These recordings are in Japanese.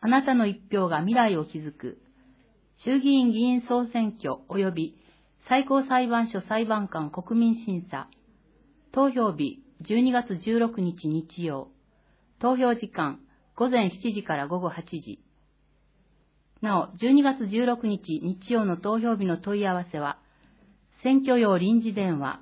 あなたの一票が未来を築く。衆議院議員総選挙及び最高裁判所裁判官国民審査。投票日12月16日日曜。投票時間午前7時から午後8時。なお、12月16日日曜の投票日の問い合わせは、選挙用臨時電話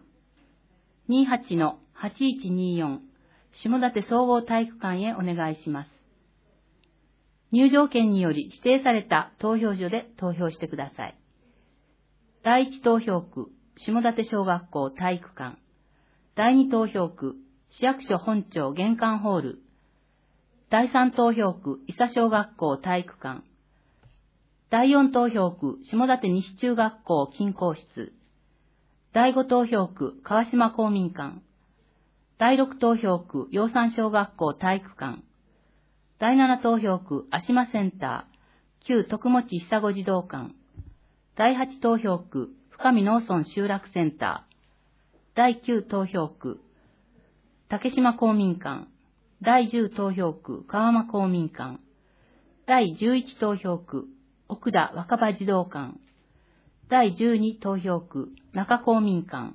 28-8124 下館総合体育館へお願いします。入場券により指定された投票所で投票してください。第1投票区、下館小学校体育館。第2投票区、市役所本庁玄関ホール。第3投票区、伊佐小学校体育館。第4投票区、下館西中学校近校室。第5投票区、川島公民館。第6投票区、養蚕小学校体育館。第7投票区、足間センター、旧徳持久子児童館。第8投票区、深見農村集落センター。第9投票区、竹島公民館。第10投票区、川間公民館。第11投票区、奥田若葉児童館。第12投票区、中公民館。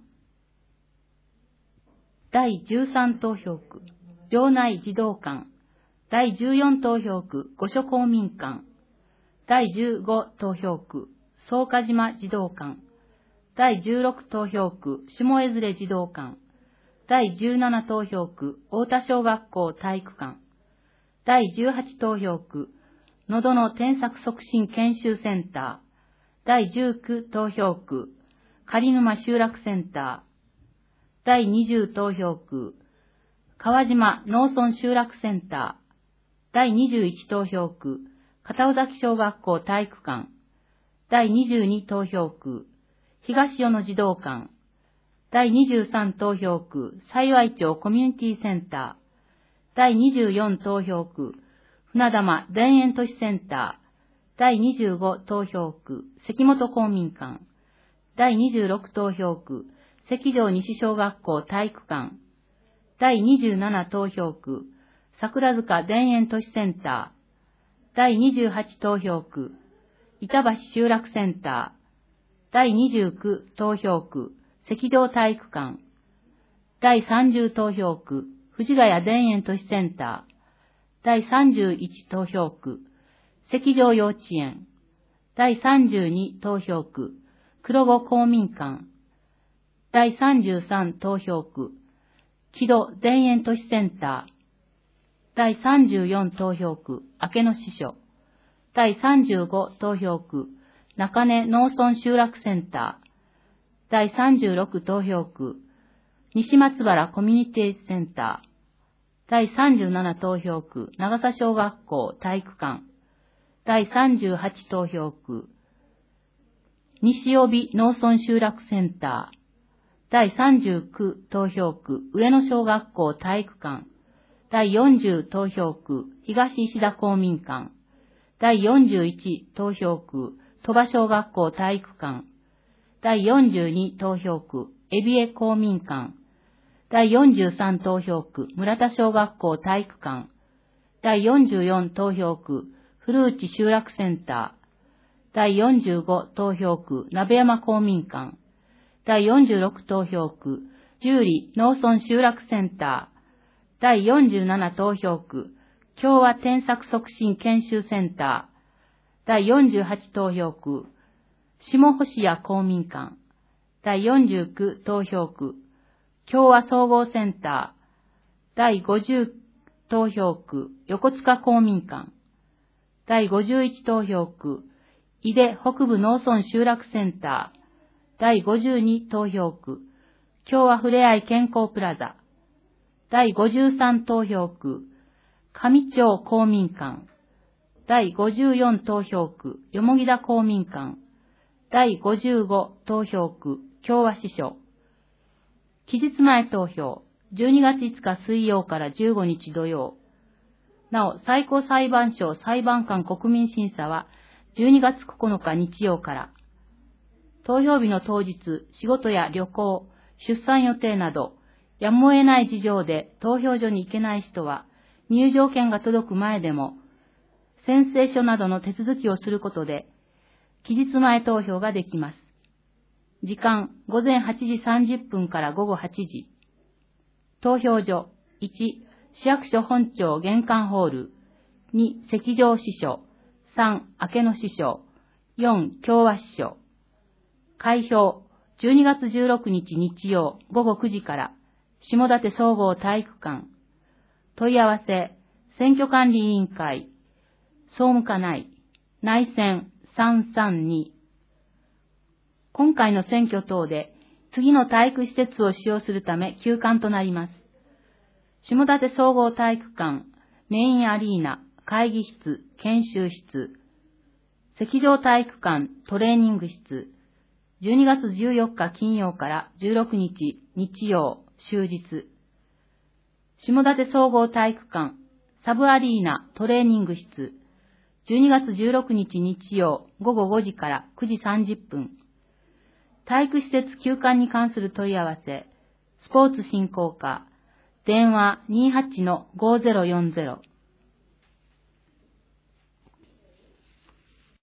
第13投票区、城内児童館。第14投票区、御所公民館。第15投票区、草加島児童館。第16投票区、下江連児童館。第17投票区、太田小学校体育館。第18投票区、のどの添削促進研修センター。第19投票区、狩沼集落センター。第20投票区、川島農村集落センター。第21投票区、片尾崎小学校体育館。第22投票区、東与野児童館。第23投票区、幸町コミュニティセンター。第24投票区、船玉田園都市センター。第25投票区、関本公民館。第26投票区、関城西小学校体育館。第27投票区、桜塚田園都市センター。第28投票区、板橋集落センター。第29投票区、関城体育館。第30投票区、藤ヶ谷田園都市センター。第31投票区、関城幼稚園。第32投票区、黒子公民館。第33投票区、木戸田園都市センター。第34投票区、明野支所。第35投票区、中根農村集落センター。第36投票区、西松原コミュニティセンター。第37投票区、長佐小学校体育館。第38投票区、西帯農村集落センター。第39投票区、上野小学校体育館。第40投票区、東石田公民館。第41投票区、鳥羽小学校体育館。第42投票区、海老江公民館。第43投票区、村田小学校体育館。第44投票区、古内集落センター。第45投票区、鍋山公民館。第46投票区、十里農村集落センター。第47投票区、共和添削促進研修センター。第48投票区、下星谷公民館。第49投票区、共和総合センター。第50投票区、横須賀公民館。第51投票区、井出北部農村集落センター。第52投票区、共和ふれあい健康プラザ。第53投票区、上町公民館。第54投票区、よもぎ田公民館。第55投票区、共和支所。期日前投票、12月5日水曜から15日土曜。なお、最高裁判所裁判官国民審査は12月9日日曜から。投票日の当日、仕事や旅行、出産予定など、やむを得ない事情で投票所に行けない人は、入場券が届く前でも、 宣誓書などの手続きをすることで、期日前投票ができます。時間、午前8時30分から午後8時。投票所、1、市役所本庁玄関ホール、2、石上支所、3、明野支所、4、共和支所。開票、12月16日日曜午後9時から、下館総合体育館。問い合わせ、選挙管理委員会、総務課内、内選332。今回の選挙等で、次の体育施設を使用するため休館となります。下館総合体育館、メインアリーナ、会議室、研修室、石上体育館、トレーニング室、12月14日金曜から16日日曜、終日。下館総合体育館、サブアリーナ、トレーニング室、12月16日日曜午後5時から9時30分。体育施設休館に関する問い合わせ、スポーツ振興課、電話 28-5040。